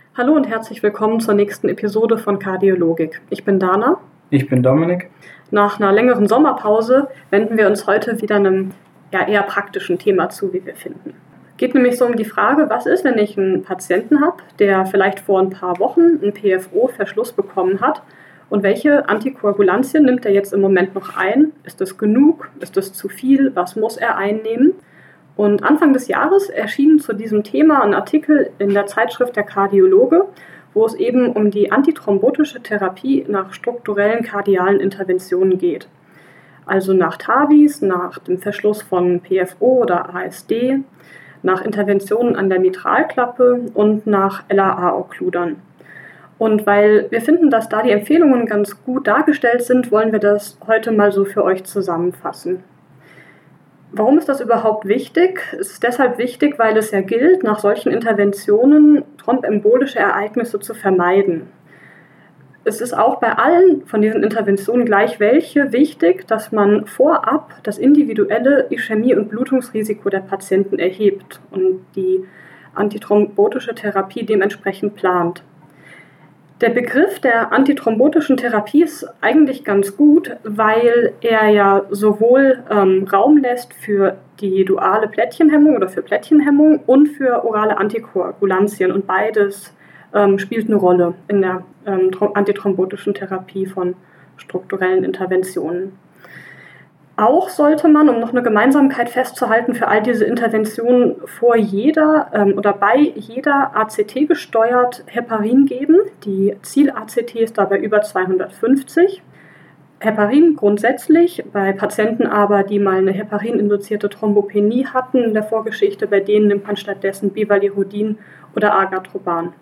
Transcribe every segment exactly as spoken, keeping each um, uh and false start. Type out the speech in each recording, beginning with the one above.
Hallo und herzlich willkommen zur nächsten Episode von Kardiologik. Ich bin Dana. Ich bin Dominik. Nach einer längeren Sommerpause wenden wir uns heute wieder einem ja, eher praktischen Thema zu, wie wir finden. Geht nämlich so um die Frage, was ist, wenn ich einen Patienten habe, der vielleicht vor ein paar Wochen einen P F O-Verschluss bekommen hat und welche Antikoagulantien nimmt er jetzt im Moment noch ein? Ist das genug? Ist das zu viel? Was muss er einnehmen? Und Anfang des Jahres erschien zu diesem Thema ein Artikel in der Zeitschrift Der Kardiologe, wo es eben um die antithrombotische Therapie nach strukturellen kardialen Interventionen geht. Also nach T A V Is, nach dem Verschluss von P F O oder A S D, nach Interventionen an der Mitralklappe und nach L A A-Okkludern. Und weil wir finden, dass da die Empfehlungen ganz gut dargestellt sind, wollen wir das heute mal so für euch zusammenfassen. Warum ist das überhaupt wichtig? Es ist deshalb wichtig, weil es ja gilt, nach solchen Interventionen thrombembolische Ereignisse zu vermeiden. Es ist auch bei allen von diesen Interventionen gleich welche wichtig, dass man vorab das individuelle Ischämie- und Blutungsrisiko der Patienten erhebt und die antithrombotische Therapie dementsprechend plant. Der Begriff der antithrombotischen Therapie ist eigentlich ganz gut, weil er ja sowohl ähm, Raum lässt für die duale Plättchenhemmung oder für Plättchenhemmung und für orale Antikoagulantien. Und beides ähm, spielt eine Rolle in der ähm, antithrombotischen Therapie von strukturellen Interventionen. Auch sollte man, um noch eine Gemeinsamkeit festzuhalten, für all diese Interventionen vor jeder ähm, oder bei jeder A C T gesteuert Heparin geben. Die Ziel-A C T ist dabei über zweihundertfünfzig. Heparin grundsätzlich, bei Patienten aber, die mal eine heparin-induzierte Thrombopenie hatten in der Vorgeschichte, bei denen nimmt man stattdessen Bivalirudin oder Argatroban.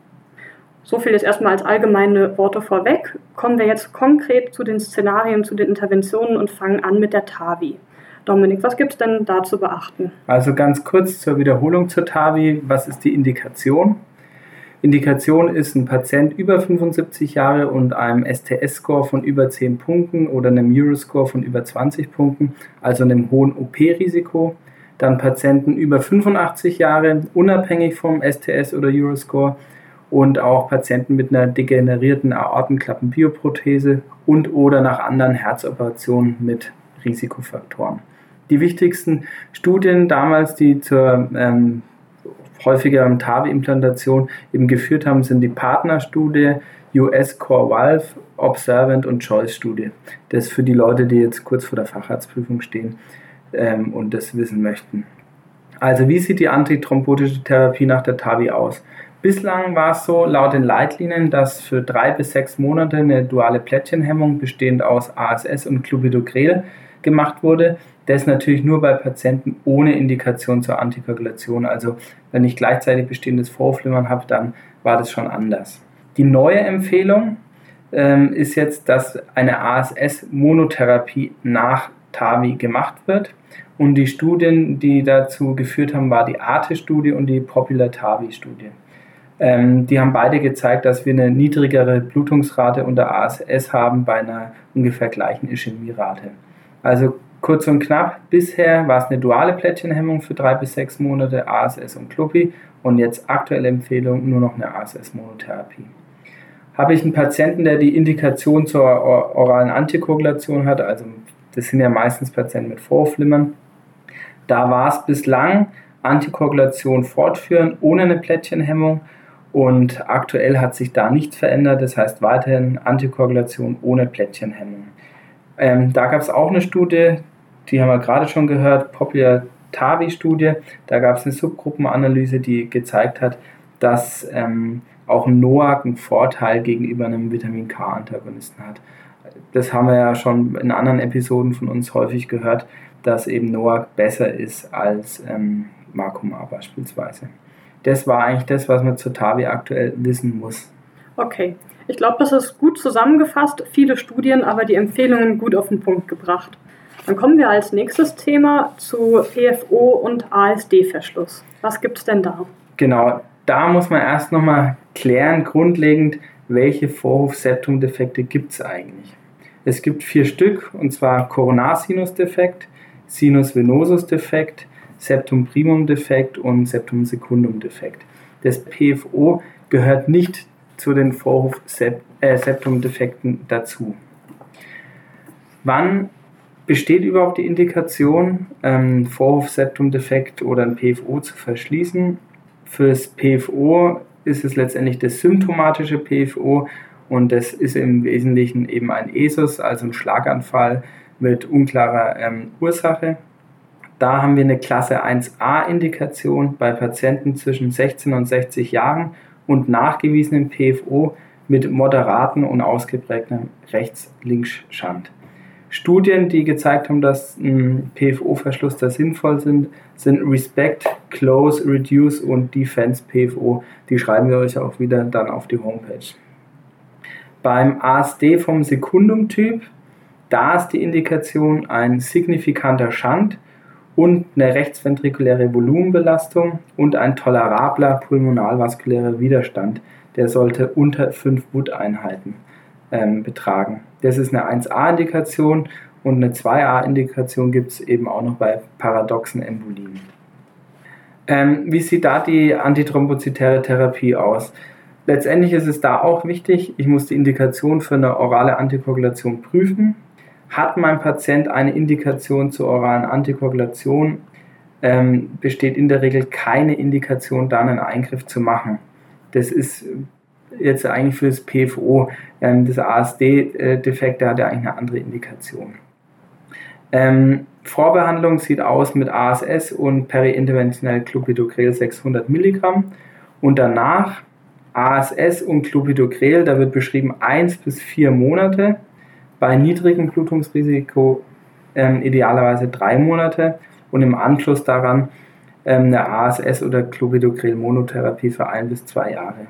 So viel jetzt erstmal als allgemeine Worte vorweg. Kommen wir jetzt konkret zu den Szenarien, zu den Interventionen und fangen an mit der T A V I. Dominik, was gibt es denn da zu beachten? Also ganz kurz zur Wiederholung zur T A V I. Was ist die Indikation? Indikation ist ein Patient über fünfundsiebzig Jahre und einem S T S-Score von über zehn Punkten oder einem Euroscore von über zwanzig Punkten, also einem hohen O P-Risiko. Dann Patienten über fünfundachtzig Jahre, unabhängig vom S T S oder Euroscore. Und auch Patienten mit einer degenerierten Aortenklappenbioprothese und oder nach anderen Herzoperationen mit Risikofaktoren. Die wichtigsten Studien damals, die zur ähm, häufigeren T A V I-Implantation eben geführt haben, sind die Partnerstudie, U S Core Valve, Observant und Choice-Studie. Das ist für die Leute, die jetzt kurz vor der Facharztprüfung stehen ähm, und das wissen möchten. Also wie sieht die antithrombotische Therapie nach der T A V I aus? Bislang war es so, laut den Leitlinien, dass für drei bis sechs Monate eine duale Plättchenhemmung bestehend aus A S S und Clopidogrel gemacht wurde. Das natürlich nur bei Patienten ohne Indikation zur Antikoagulation. Also wenn ich gleichzeitig bestehendes Vorhofflimmern habe, dann war das schon anders. Die neue Empfehlung ähm, ist jetzt, dass eine A S S-Monotherapie nach T A V I gemacht wird. Und die Studien, die dazu geführt haben, war die A T E-Studie und die Popular T A V I-Studie. Ähm, die haben beide gezeigt, dass wir eine niedrigere Blutungsrate unter A S S haben bei einer ungefähr gleichen Ischämierate. Also kurz und knapp, bisher war es eine duale Plättchenhemmung für drei bis sechs Monate, A S S und Clopi und jetzt aktuelle Empfehlung nur noch eine A S S-Monotherapie. Habe ich einen Patienten, der die Indikation zur or- oralen Antikoagulation hat, also das sind ja meistens Patienten mit Vorhofflimmern, da war es bislang Antikoagulation fortführen ohne eine Plättchenhemmung. Und aktuell hat sich da nichts verändert, das heißt weiterhin Antikoagulation ohne Plättchenhemmung. Ähm, da gab es auch eine Studie, die haben wir gerade schon gehört, Popular T A V I-Studie. Da gab es eine Subgruppenanalyse, die gezeigt hat, dass ähm, auch ein NOAC einen Vorteil gegenüber einem Vitamin-K-Antagonisten hat. Das haben wir ja schon in anderen Episoden von uns häufig gehört, dass eben NOAC besser ist als ähm, Marcumar beispielsweise. Das war eigentlich das, was man zur T A V I aktuell wissen muss. Okay, ich glaube, das ist gut zusammengefasst, viele Studien, aber die Empfehlungen gut auf den Punkt gebracht. Dann kommen wir als nächstes Thema zu P F O und A S D-Verschluss. Was gibt es denn da? Genau, da muss man erst nochmal klären, grundlegend, welche Vorhof-Septum-Defekte gibt es eigentlich. Es gibt vier Stück, und zwar Coronarsinus-Defekt, Sinus-Venosus-Defekt, Septum Primum Defekt und Septum Secundum Defekt. Das P F O gehört nicht zu den Vorhof-Septum-Defekten dazu. Wann besteht überhaupt die Indikation, ähm, Vorhof-Septum-Defekt oder ein P F O zu verschließen? Fürs P F O ist es letztendlich das symptomatische P F O und das ist im Wesentlichen eben ein E S U S, also ein Schlaganfall mit unklarer ähm, Ursache. Da haben wir eine Klasse eins a Indikation bei Patienten zwischen sechzehn und sechzig Jahren und nachgewiesenem P F O mit moderaten und ausgeprägtem Rechts-Links-Schand. Studien, die gezeigt haben, dass ein P F O-Verschluss da sinnvoll sind, sind RESPECT, CLOSE, REDUCE und DEFENSE P F O. Die schreiben wir euch auch wieder dann auf die Homepage. Beim A S D vom Sekundum-Typ, da ist die Indikation ein signifikanter Schand und eine rechtsventrikuläre Volumenbelastung und ein tolerabler pulmonalvaskulärer Widerstand. Der sollte unter fünf Wood-Einheiten ähm, betragen. Das ist eine eins a Indikation und eine zwei a Indikation gibt es eben auch noch bei paradoxen Embolien. Ähm, wie sieht da die antithrombozytäre Therapie aus? Letztendlich ist es da auch wichtig, ich muss die Indikation für eine orale Antikoagulation prüfen. Hat mein Patient eine Indikation zur oralen Antikoagulation, ähm, besteht in der Regel keine Indikation, da einen Eingriff zu machen. Das ist jetzt eigentlich für das P F O, ähm, das A S D-Defekt, der hat ja eigentlich eine andere Indikation. Ähm, Vorbehandlung sieht aus mit A S S und periinterventionell Clopidogrel sechshundert Milligramm und danach A S S und Clopidogrel, da wird beschrieben eins bis vier Monate, bei niedrigem Blutungsrisiko ähm, idealerweise drei Monate und im Anschluss daran ähm, eine A S S oder Clopidogrel-Monotherapie für ein bis zwei Jahre.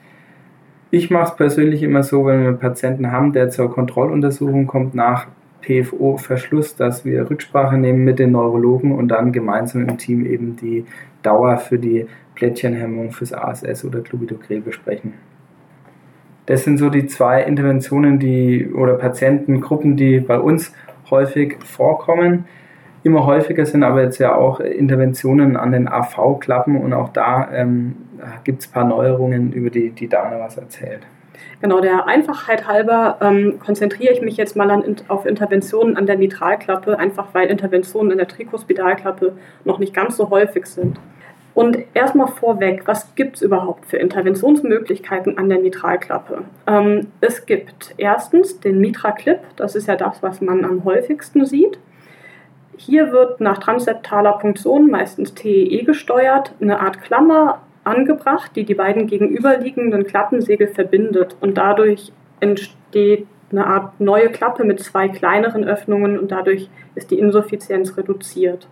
Ich mache es persönlich immer so, wenn wir einen Patienten haben, der zur Kontrolluntersuchung kommt nach P F O-Verschluss, dass wir Rücksprache nehmen mit den Neurologen und dann gemeinsam im Team eben die Dauer für die Plättchenhemmung fürs A S S oder Clopidogrel besprechen. Das sind so die zwei Interventionen, die oder Patientengruppen, die bei uns häufig vorkommen. Immer häufiger sind aber jetzt ja auch Interventionen an den A V-Klappen und auch da ähm, gibt es ein paar Neuerungen, über die, die Dana was erzählt. Genau, der Einfachheit halber ähm, konzentriere ich mich jetzt mal an, auf Interventionen an der Mitralklappe, einfach weil Interventionen in der Trikospidalklappe noch nicht ganz so häufig sind. Und erstmal vorweg, was gibt es überhaupt für Interventionsmöglichkeiten an der Mitralklappe? Ähm, es gibt erstens den Mitra-Clip, das ist ja das, was man am häufigsten sieht. Hier wird nach transseptaler Punktion, meistens T E E gesteuert, eine Art Klammer angebracht, die die beiden gegenüberliegenden Klappensegel verbindet und dadurch entsteht eine Art neue Klappe mit zwei kleineren Öffnungen und dadurch ist die Insuffizienz reduziert.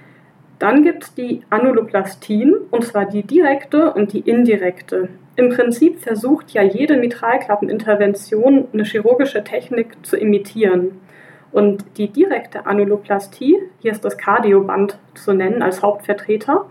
Dann gibt es die Annuloplastien, und zwar die direkte und die indirekte. Im Prinzip versucht ja jede Mitralklappenintervention eine chirurgische Technik zu imitieren. Und die direkte Annuloplastie, hier ist das Kardioband zu nennen als Hauptvertreter,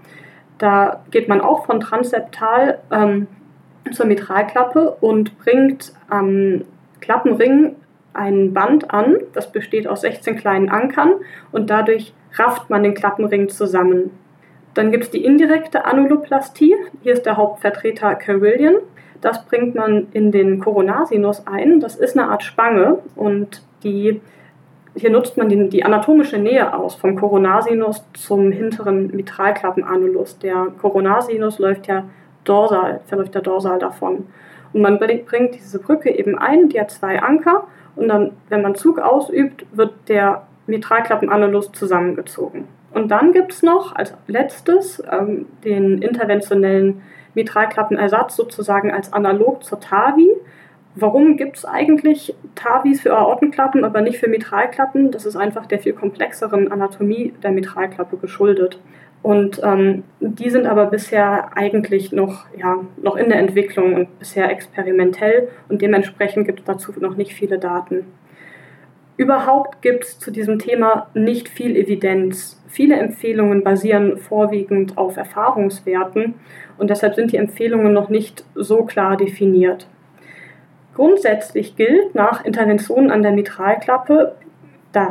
da geht man auch von transseptal ähm, zur Mitralklappe und bringt am Klappenring ein Band an, das besteht aus sechzehn kleinen Ankern und dadurch rafft man den Klappenring zusammen. Dann gibt es die indirekte Annuloplastie, hier ist der Hauptvertreter Carilion. Das bringt man in den Coronarsinus ein, das ist eine Art Spange und die, hier nutzt man die, die anatomische Nähe aus, vom Coronarsinus zum hinteren Mitralklappenannulus. Der Coronarsinus läuft ja dorsal, verläuft ja dorsal davon. Und man bringt diese Brücke eben ein, die hat zwei Anker und dann, wenn man Zug ausübt, wird der Mitralklappenannulus zusammengezogen. Und dann gibt es noch als letztes ähm, den interventionellen Mitralklappenersatz sozusagen als analog zur TAVI. Warum gibt es eigentlich TAVIs für Aortenklappen, aber nicht für Mitralklappen? Das ist einfach der viel komplexeren Anatomie der Mitralklappe geschuldet. Und ähm, die sind aber bisher eigentlich noch, ja, noch in der Entwicklung und bisher experimentell und dementsprechend gibt es dazu noch nicht viele Daten. Überhaupt gibt es zu diesem Thema nicht viel Evidenz. Viele Empfehlungen basieren vorwiegend auf Erfahrungswerten und deshalb sind die Empfehlungen noch nicht so klar definiert. Grundsätzlich gilt nach Interventionen an der Mitralklappe, dass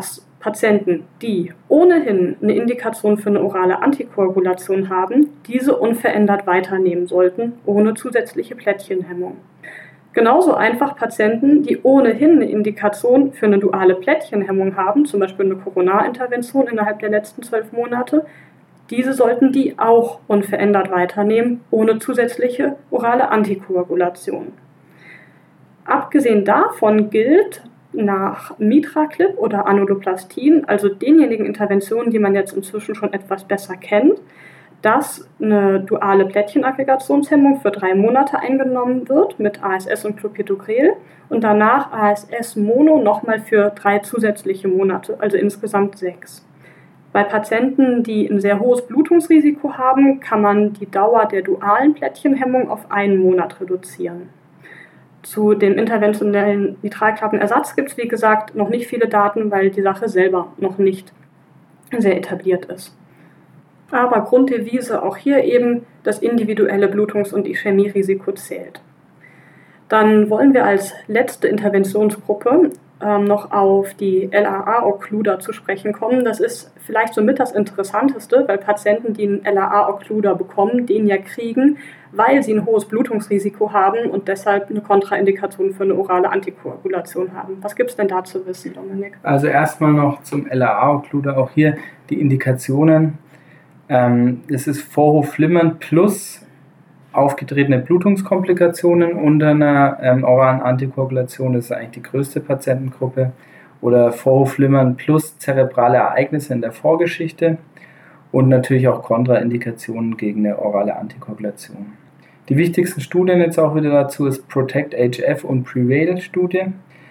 Patienten, die ohnehin eine Indikation für eine orale Antikoagulation haben, diese unverändert weiternehmen sollten, ohne zusätzliche Plättchenhemmung. Genauso einfach Patienten, die ohnehin eine Indikation für eine duale Plättchenhemmung haben, zum Beispiel eine Coronarintervention innerhalb der letzten zwölf Monate, diese sollten die auch unverändert weiternehmen, ohne zusätzliche orale Antikoagulation. Abgesehen davon gilt nach Mitraclip oder Anodoplastin, also denjenigen Interventionen, die man jetzt inzwischen schon etwas besser kennt, dass eine duale Plättchenaggregationshemmung für drei Monate eingenommen wird mit A S S und Clopidogrel und danach A S S-Mono nochmal für drei zusätzliche Monate, also insgesamt sechs. Bei Patienten, die ein sehr hohes Blutungsrisiko haben, kann man die Dauer der dualen Plättchenhemmung auf einen Monat reduzieren. Zu dem interventionellen Mitralklappenersatz gibt es, wie gesagt, noch nicht viele Daten, weil die Sache selber noch nicht sehr etabliert ist. Aber Grunddevise auch hier eben, das individuelle Blutungs- und Ischämierisiko zählt. Dann wollen wir als letzte Interventionsgruppe ähm, noch auf die L A A-Occluder zu sprechen kommen. Das ist vielleicht somit das Interessanteste, weil Patienten, die einen L A A-Occluder bekommen, den ja kriegen, weil sie ein hohes Blutungsrisiko haben und deshalb eine Kontraindikation für eine orale Antikoagulation haben. Was gibt es denn da zu wissen, Dominik? Also erstmal noch zum L A A-Occluder, auch hier die Indikationen. Ähm, es ist Vorhofflimmern plus aufgetretene Blutungskomplikationen unter einer ähm, oralen Antikoagulation, das ist eigentlich die größte Patientengruppe, oder Vorhofflimmern plus zerebrale Ereignisse in der Vorgeschichte und natürlich auch Kontraindikationen gegen eine orale Antikoagulation. Die wichtigsten Studien jetzt auch wieder dazu ist PROTECT-H F und PREVAIL-Studie.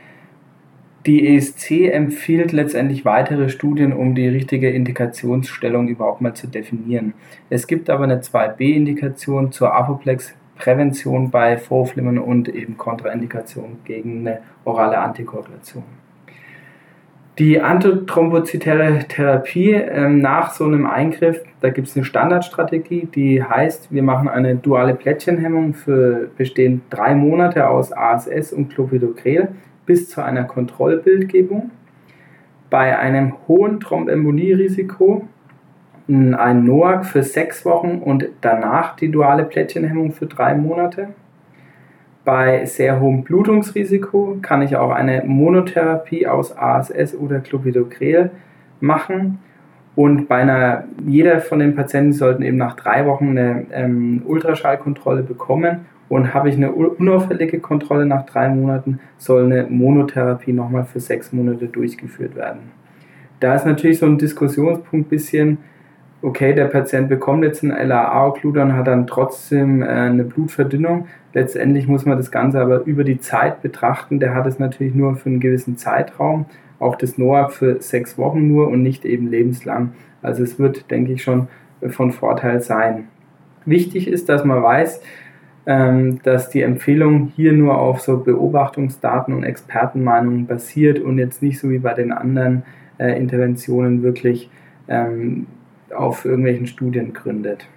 Die E S C empfiehlt letztendlich weitere Studien, um die richtige Indikationsstellung überhaupt mal zu definieren. Es gibt aber eine zwei B Indikation zur Apoplex-Prävention bei Vorhofflimmern und eben Kontraindikation gegen eine orale Antikoagulation. Die antithrombozytäre Therapie ähm, nach so einem Eingriff, da gibt es eine Standardstrategie, die heißt, wir machen eine duale Plättchenhemmung für bestehend drei Monate aus A S S und Clopidogrel bis zu einer Kontrollbildgebung. Bei einem hohen Thrombembolierisiko ein N O A C für sechs Wochen und danach die duale Plättchenhemmung für drei Monate. Bei sehr hohem Blutungsrisiko kann ich auch eine Monotherapie aus A S S oder Clopidogrel machen. Und bei einer, jeder von den Patienten sollten eben nach drei Wochen eine ähm, Ultraschallkontrolle bekommen. Und habe ich eine unauffällige Kontrolle nach drei Monaten, soll eine Monotherapie nochmal für sechs Monate durchgeführt werden. Da ist natürlich so ein Diskussionspunkt bisschen, okay, der Patient bekommt jetzt einen L A A-Occluder und hat dann trotzdem äh, eine Blutverdünnung. Letztendlich muss man das Ganze aber über die Zeit betrachten. Der hat es natürlich nur für einen gewissen Zeitraum, auch das N O A C für sechs Wochen nur und nicht eben lebenslang. Also es wird, denke ich, schon von Vorteil sein. Wichtig ist, dass man weiß, dass die Empfehlung hier nur auf so Beobachtungsdaten und Expertenmeinungen basiert und jetzt nicht so wie bei den anderen äh, Interventionen wirklich ähm, auf irgendwelchen Studien gründet.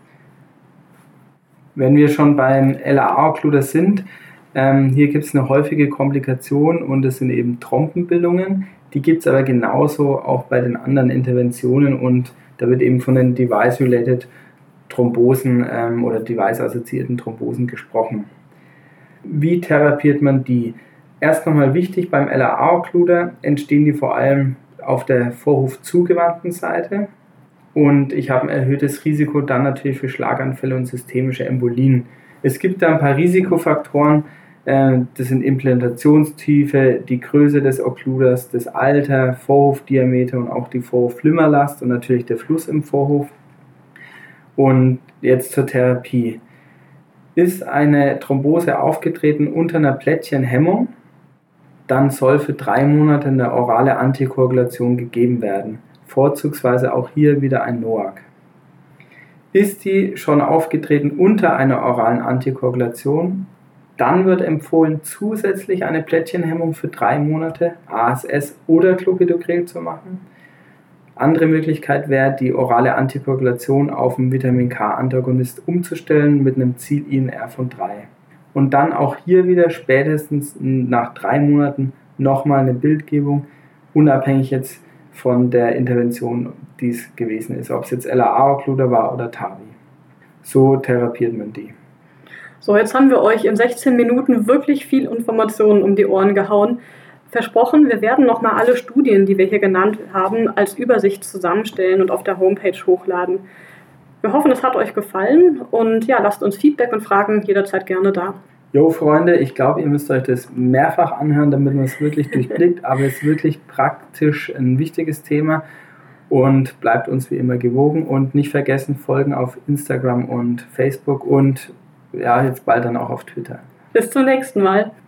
Wenn wir schon beim L A A-Occluder sind, ähm, hier gibt es eine häufige Komplikation und das sind eben Trompenbildungen. Die gibt es aber genauso auch bei den anderen Interventionen und da wird eben von den Device-Related Thrombosen ähm, oder device-assoziierten Thrombosen gesprochen. Wie therapiert man die? Erst nochmal wichtig, beim L A A-Occluder entstehen die vor allem auf der vorhofzugewandten Seite und ich habe ein erhöhtes Risiko dann natürlich für Schlaganfälle und systemische Embolien. Es gibt da ein paar Risikofaktoren, äh, das sind Implantationstiefe, die Größe des Occluders, das Alter, Vorhofdiameter und auch die Vorhofflimmerlast und natürlich der Fluss im Vorhof. Und jetzt zur Therapie. Ist eine Thrombose aufgetreten unter einer Plättchenhemmung, dann soll für drei Monate eine orale Antikoagulation gegeben werden. Vorzugsweise auch hier wieder ein N O A C. Ist die schon aufgetreten unter einer oralen Antikoagulation, dann wird empfohlen, zusätzlich eine Plättchenhemmung für drei Monate, A S S oder Clopidogrel zu machen. Andere Möglichkeit wäre, die orale Antikoagulation auf einen Vitamin-K-Antagonist umzustellen mit einem Ziel-I N R von drei. Und dann auch hier wieder spätestens nach drei Monaten nochmal eine Bildgebung, unabhängig jetzt von der Intervention, die es gewesen ist, ob es jetzt L A A-Okkluder war oder TAVI. So therapiert man die. So, jetzt haben wir euch in sechzehn Minuten wirklich viel Informationen um die Ohren gehauen. Versprochen, wir werden nochmal alle Studien, die wir hier genannt haben, als Übersicht zusammenstellen und auf der Homepage hochladen. Wir hoffen, es hat euch gefallen und ja, lasst uns Feedback und Fragen jederzeit gerne da. Jo, Freunde, ich glaube, ihr müsst euch das mehrfach anhören, damit man es wirklich durchblickt, aber es ist wirklich praktisch ein wichtiges Thema und bleibt uns wie immer gewogen und nicht vergessen, folgen auf Instagram und Facebook und ja, jetzt bald dann auch auf Twitter. Bis zum nächsten Mal.